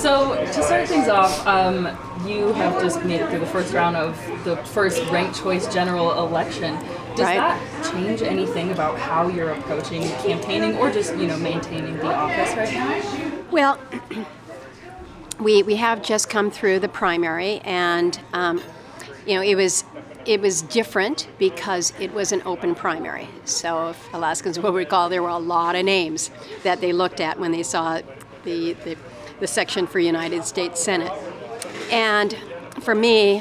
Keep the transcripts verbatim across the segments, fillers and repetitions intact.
So to start things off, um, you have just made it through the first round of the first ranked choice general election. Does Right. that change anything about how you're approaching campaigning or just, you know, maintaining the office right now? Well, we we have just come through the primary, and um, you know it was it was different because it was an open primary. So if Alaskans will recall, there were a lot of names that they looked at when they saw the the, the section for United States Senate. And for me,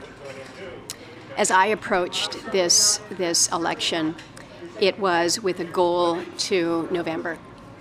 as I approached this this election, it was with a goal to November,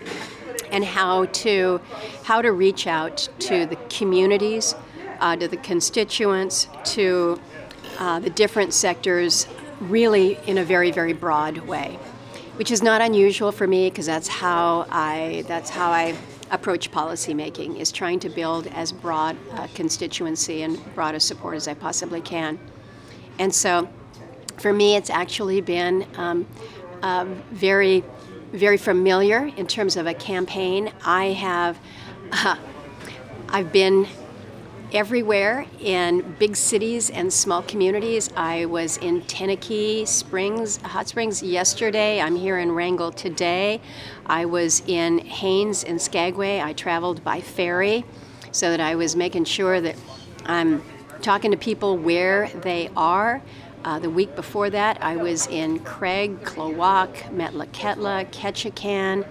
and how to how to reach out to the communities, uh, to the constituents, to uh, the different sectors, really in a very, very broad way, which is not unusual for me because that's how I that's how I approach policymaking, is trying to build as broad a constituency and broad a support as I possibly can. And so, for me, it's actually been um, uh, very. very familiar in terms of a campaign. I have, uh, I've been everywhere in big cities and small communities. I was in Tenakee Springs, Hot Springs yesterday. I'm here in Wrangell today. I was in Haines and Skagway. I traveled by ferry so that I was making sure that I'm talking to people where they are. Uh, the week before that, I was in Craig, Klawock, Metlakatla, Ketchikan.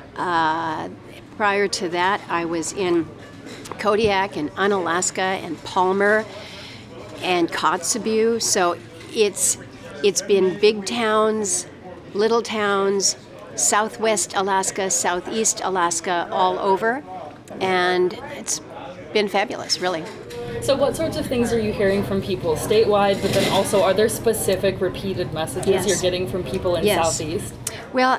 Uh, prior to that, I was in Kodiak and Unalaska and Palmer and Kotzebue. So it's it's been big towns, little towns, Southwest Alaska, Southeast Alaska, all over, and it's been fabulous, really. So what sorts of things are you hearing from people statewide, but then also are there specific repeated messages Yes. you're getting from people in Yes. Southeast? Well,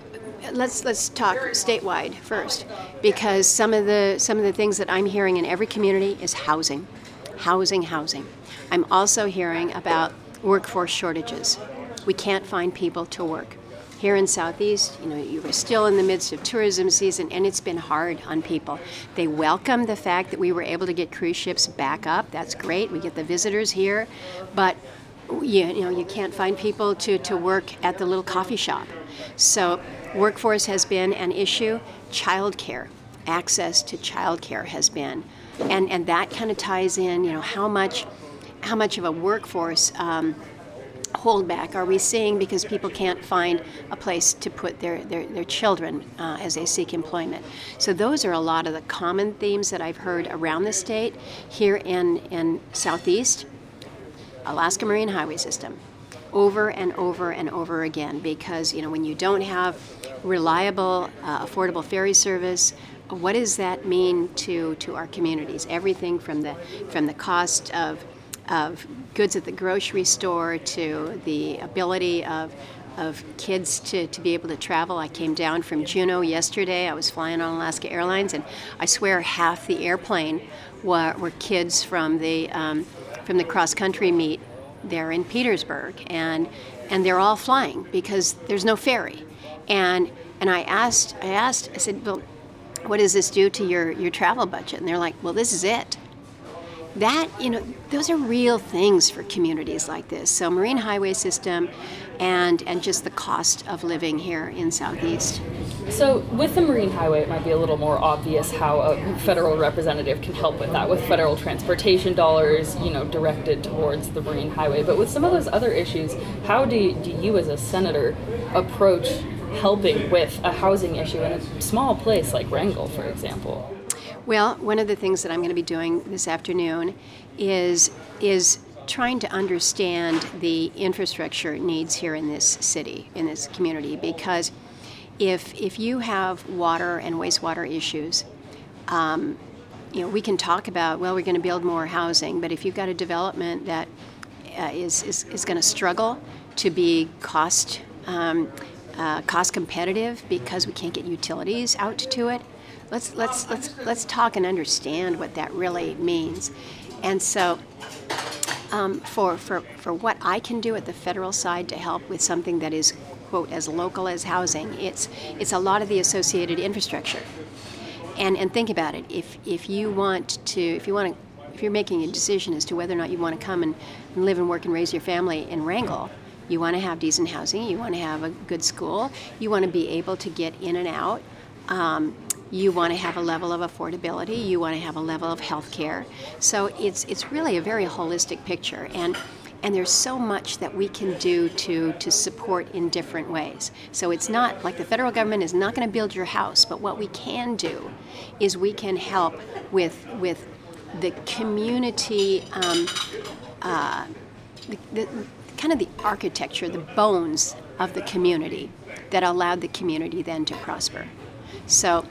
let's let's talk statewide first, because some of the some of the things that I'm hearing in every community is housing, housing, housing. I'm also hearing about workforce shortages. We can't find people to work. Here in Southeast, you know, you were still in the midst of tourism season, and it's been hard on people. They welcome the fact that we were able to get cruise ships back up. That's great. We get the visitors here, but you, you know, you can't find people to, to work at the little coffee shop. So workforce has been an issue. Childcare, access to childcare has been, and and that kind of ties in. You know, how much how much of a workforce Um, holdback are we seeing because people can't find a place to put their, their, their children uh, as they seek employment. So those are a lot of the common themes that I've heard around the state. Here in, in Southeast, Alaska Marine Highway System, over and over and over again, because you know when you don't have reliable, uh, affordable ferry service, what does that mean to, to our communities? Everything from the from the cost of of goods at the grocery store to the ability of of kids to, to be able to travel. I came down from Juneau yesterday. I was flying on Alaska Airlines, and I swear half the airplane were, were kids from the um, from the cross country meet there in Petersburg, and and they're all flying because there's no ferry. And and I asked I asked I said, well, what does this do to your your travel budget? And they're like, well, this is it. That, you know, those are real things for communities like this. So Marine Highway System and and just the cost of living here in Southeast. So with the Marine Highway, it might be a little more obvious how a federal representative can help with that, with federal transportation dollars, you know, directed towards the Marine Highway. But with some of those other issues, how do, do you as a senator approach helping with a housing issue in a small place like Wrangell, for example? Well, one of the things that I'm going to be doing this afternoon is is trying to understand the infrastructure needs here in this city, in this community, because if if you have water and wastewater issues, um, you know, we can talk about, well, we're going to build more housing, but if you've got a development that uh, is, is is going to struggle to be cost um, uh, cost competitive because we can't get utilities out to it. Let's let's let's let's talk and understand what that really means. And so um, for, for, for what I can do at the federal side to help with something that is, quote, as local as housing, it's it's a lot of the associated infrastructure. and and think about it. If if you want to, if you want to, if you're making a decision as to whether or not you want to come and, and live and work and raise your family in Wrangell, you want to have decent housing, you want to have a good school, you want to be able to get in and out. Um, You want to have a level of affordability. You want to have a level of health care. So it's it's really a very holistic picture, and and there's so much that we can do to to support in different ways. So it's not like the federal government is not going to build your house, but what we can do is we can help with with the community, um, uh, the, the kind of the architecture, the bones of the community that allowed the community then to prosper. So.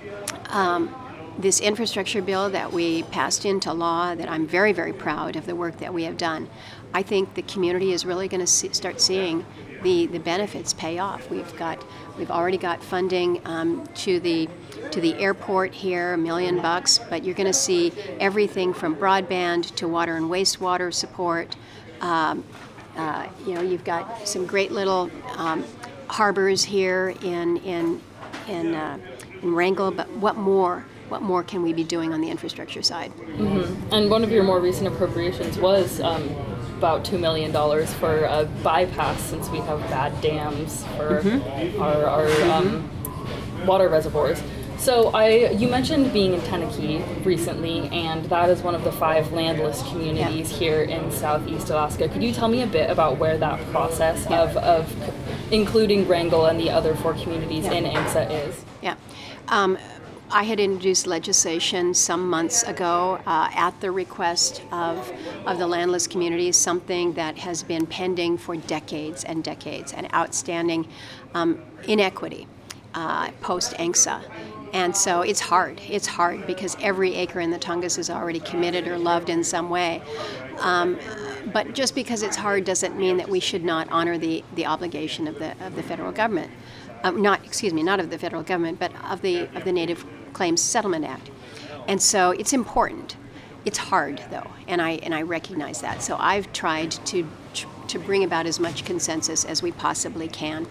Um, this infrastructure bill that we passed into law, that I'm very, very proud of the work that we have done, I think the community is really going to see, start seeing the, the benefits pay off. We've got, we've already got funding um, to the to the airport here, a million bucks, but you're going to see everything from broadband to water and wastewater support. Um, uh, you know, you've got some great little um, harbors here in in in. Uh, in Wrangell, but what more? What more can we be doing on the infrastructure side? Mm-hmm. And one of your more recent appropriations was um, about two million dollars for a bypass, since we have bad dams for mm-hmm. our, our um, mm-hmm. water reservoirs. So I, you mentioned being in Tenakee recently, and that is one of the five landless communities yeah. here in Southeast Alaska. Could you tell me a bit about where that process yeah. of, of including Wrangell and the other four communities yeah. in A M S A is? Yeah. Um, I had introduced legislation some months ago uh, at the request of, of the landless communities, something that has been pending for decades and decades, an outstanding um, inequity uh, post-A M S A. And so it's hard. It's hard because every acre in the Tongass is already committed or loved in some way. Um, but just because it's hard doesn't mean that we should not honor the, the obligation of the of the federal government. Uh, not, excuse me, not of the federal government, but of the of the Native Claims Settlement Act. And so it's important. It's hard, though, and I and I recognize that. So I've tried to to bring about as much consensus as we possibly can.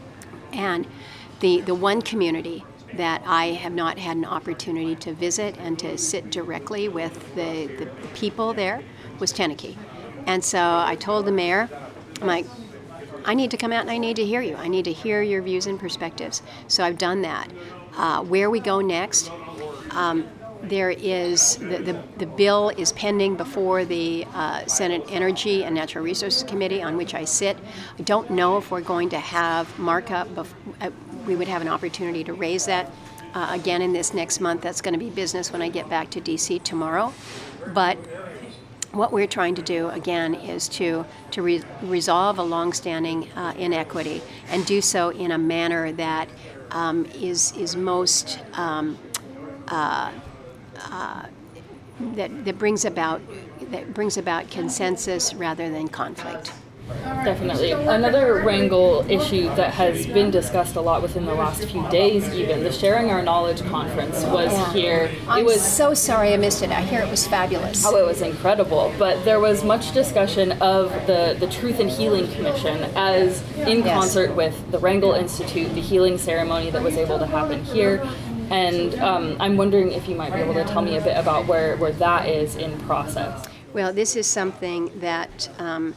And the the one community that I have not had an opportunity to visit and to sit directly with the, the people there was Tenakee. And so I told the mayor, I'm like, I need to come out and I need to hear you. I need to hear your views and perspectives. So I've done that. Uh, where we go next, um, there is, the, the, the bill is pending before the uh, Senate Energy and Natural Resources Committee, on which I sit. I don't know if we're going to have markup. Bef- uh, we would have an opportunity to raise that uh, again in this next month. That's going to be business when I get back to D C tomorrow. But what we're trying to do, again, is to, to re- resolve a longstanding uh, inequity and do so in a manner that um, is, is most um, uh, uh, that, that brings about that brings about consensus rather than conflict. Definitely. Another Wrangell issue that has been discussed a lot within the last few days, even, the Sharing Our Knowledge conference was yeah. here. It I'm was so sorry I missed it. I hear it was fabulous. Oh, it was incredible. But there was much discussion of the, the Truth and Healing Commission as in yes. concert with the Wrangell Institute, the healing ceremony that was able to happen here. And um, I'm wondering if you might be able to tell me a bit about where, where that is in process. Well, this is something that um,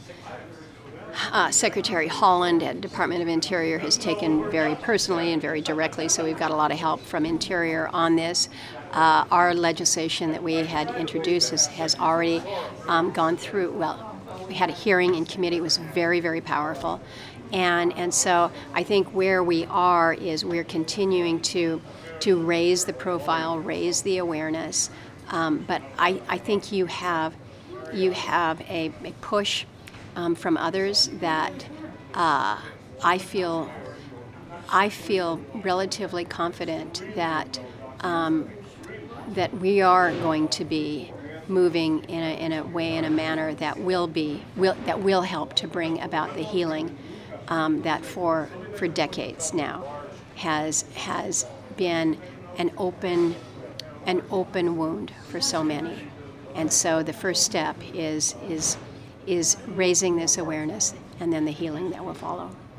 Uh, Secretary Holland at Department of Interior has taken very personally and very directly, so we've got a lot of help from Interior on this. Uh, our legislation that we had introduced has, has already um, gone through, well, we had a hearing in committee. It was very, very powerful. And and so I think where we are is we're continuing to to raise the profile, raise the awareness. Um, but I, I think you have, you have a, a push Um, from others that uh, I feel I feel relatively confident that um, that we are going to be moving in a in a way, in a manner that will be will that will help to bring about the healing um, that for for decades now has has been an open an open wound for so many. And so the first step is is is raising this awareness, and then the healing that will follow.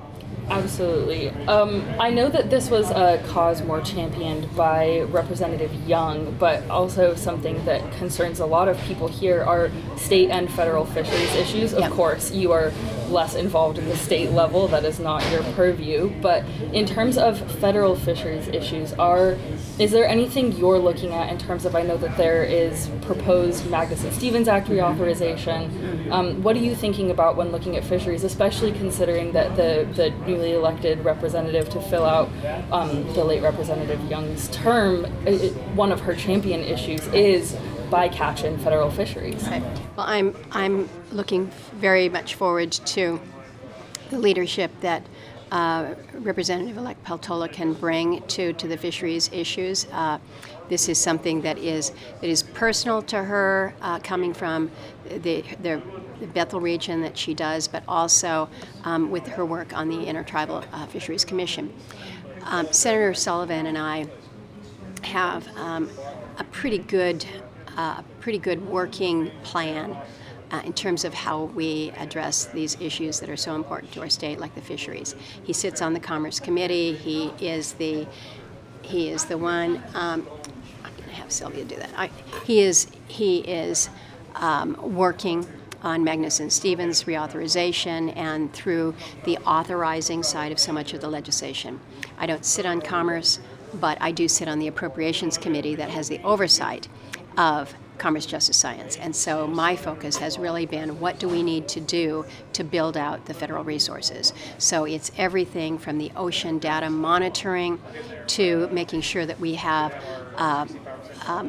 Absolutely. Um, I know that this was a cause more championed by Representative Young, but also something that concerns a lot of people here are state and federal fisheries issues. Of Yep. course, you are less involved in the state level. That is not your purview. But in terms of federal fisheries issues, are is there anything you're looking at in terms of, I know that there is proposed Magnuson-Stevens Act reauthorization. Um, what are you thinking about when looking at fisheries, especially considering that the, the newly elected representative to fill out um, the late Representative Young's term, it, one of her champion issues is bycatch in federal fisheries? Right. Well, I'm I'm looking very much forward to the leadership that uh, Representative-elect Peltola can bring to, to the fisheries issues. Uh, this is something that is that is personal to her, uh, coming from the, the the Bethel region that she does, but also um, with her work on the Intertribal uh, Fisheries Commission. Um, Senator Sullivan and I have um, a pretty good a pretty good working plan uh, in terms of how we address these issues that are so important to our state, like the fisheries. He sits on the Commerce Committee. He is the he is the one. Um, I'm going to have Sylvia do that. I, he is he is um, working on Magnuson-Stevens reauthorization and through the authorizing side of so much of the legislation. I don't sit on Commerce, but I do sit on the Appropriations Committee that has the oversight of Commerce, Justice, Science. And so my focus has really been, what do we need to do to build out the federal resources? So it's everything from the ocean data monitoring to making sure that we have um, um,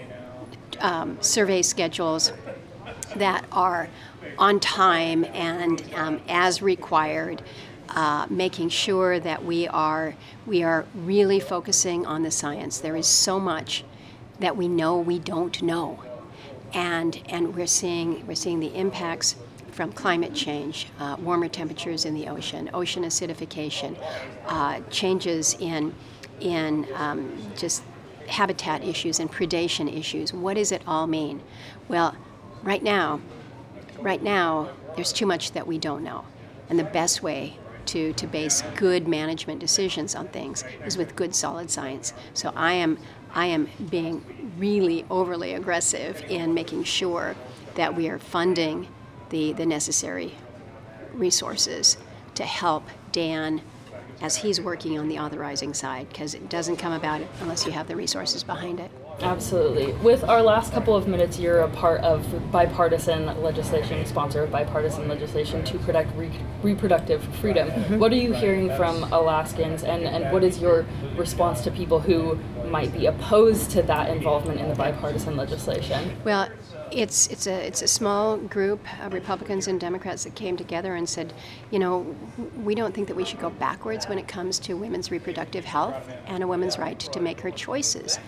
um, survey schedules that are on time and um, as required, uh, making sure that we are we are really focusing on the science. There is so much that we know we don't know, and and we're seeing we're seeing the impacts from climate change, uh, warmer temperatures in the ocean, ocean acidification, uh, changes in in um, just habitat issues and predation issues. What does it all mean? Well, right now, right now, there's too much that we don't know, and the best way to to base good management decisions on things is with good, solid science. So I am. I am being really overly aggressive in making sure that we are funding the, the necessary resources to help Dan as he's working on the authorizing side, because it doesn't come about unless you have the resources behind it. Absolutely. With our last couple of minutes, you're a part of bipartisan legislation, sponsor of bipartisan legislation to protect re- reproductive freedom. Mm-hmm. What are you hearing from Alaskans, and, and what is your response to people who might be opposed to that involvement in the bipartisan legislation? Well, it's it's a it's a small group of Republicans and Democrats that came together and said, you know, we don't think that we should go backwards when it comes to women's reproductive health and a woman's right to make her choices.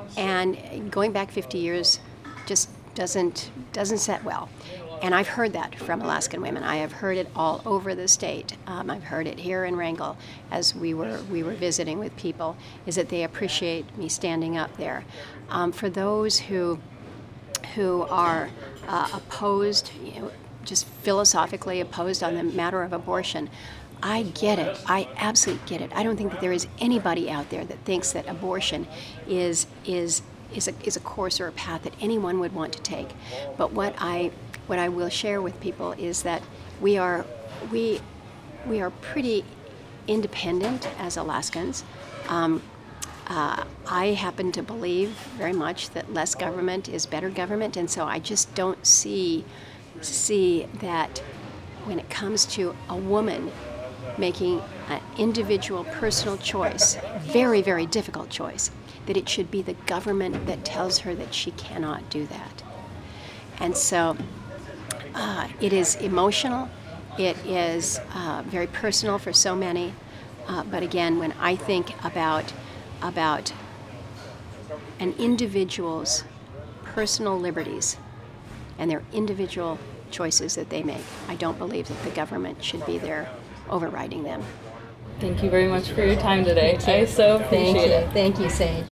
And going back fifty years just doesn't doesn't set well. And I've heard that from Alaskan women. I have heard it all over the state. Um, I've heard it here in Wrangell as we were we were visiting with people, is that they appreciate me standing up there. Um, for those who who are uh, opposed, you know, just philosophically opposed on the matter of abortion, I get it. I absolutely get it. I don't think that there is anybody out there that thinks that abortion is is is a is a course or a path that anyone would want to take. But what I what I will share with people is that we are we we are pretty independent as Alaskans. Um, uh, I happen to believe very much that less government is better government, and so I just don't see see that when it comes to a woman making an individual personal choice, very, very difficult choice, that it should be the government that tells her that she cannot do that. And so uh, it is emotional, it is uh, very personal for so many, uh, but again, when I think about, about an individual's personal liberties and their individual choices that they make, I don't believe that the government should be there overriding them. Thank you very much for your time today. I so appreciate Thank you. it. Thank you, Sage.